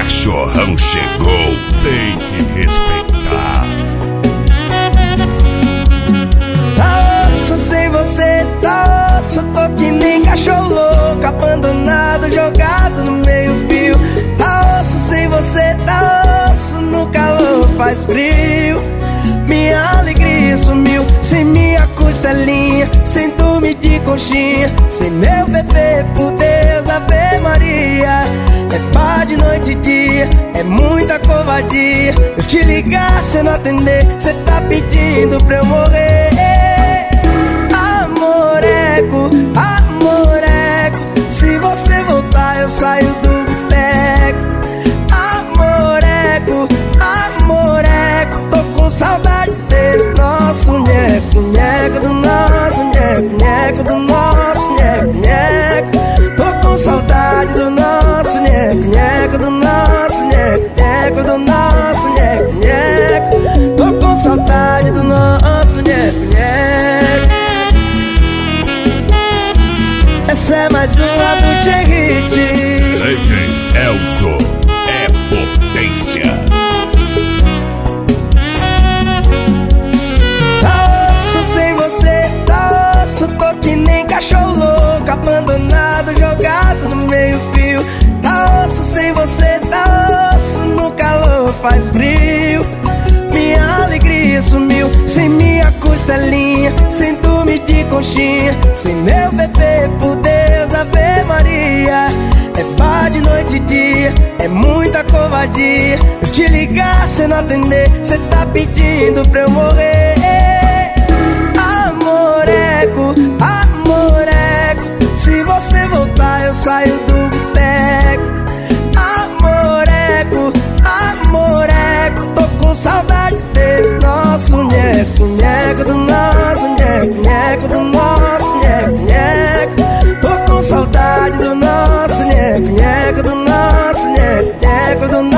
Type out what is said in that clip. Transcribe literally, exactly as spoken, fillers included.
cachorrão chegou, tem que respeitar. Tá osso sem você, tá osso. Tô que nem cachorro louco, abandonado, jogado no meio fio. Tá osso sem você, tá osso. No calor faz frio. Minha alegria sumiu, sem minha costelinha, sem dormir de conchinha, sem meu bebê, por Deus, Ave Maria. É pá de noite e dia, é muita covardia. Eu te ligar, cê não atender, cê tá pedindo pra eu morrer. Amoreco, amoreco, se você voltar eu saio do boteco. Amoreco, amoreco, tô com saudade desse nosso nheco, nheco do nosso nheco, nheco do nosso nheco, nheco. Tô com saudade do nosso nheco, nheco do nosso nheco, nheco do nosso nheco, nheco. Tô com saudade do nosso nheco, nheco. Essa é mais uma do Tchê-Hit. D J Elzo é potência. Tá osso sem você, tá osso. Tô que nem cachorro louco, abandonado, jogado no meio fio. Tá osso sem você, tá osso. No calor faz frio. Minha alegria sumiu, sem minha costelinha, sem dormir de conchinha, sem meu bebê, por Deus, Ave Maria. É pá de noite e dia, é muita covardia. Eu te ligar, cê não atender, cê tá pedindo pra eu morrer. Amoreco, amoreco, se você voltar eu saio do boteco. Amoreco, amoreco, tô com saudade desse nosso nheco, nheco do nosso nheco, nheco do nosso nheco, nheco. Tô com saudade do nosso nheco, nheco do nosso nheco, nheco do nosso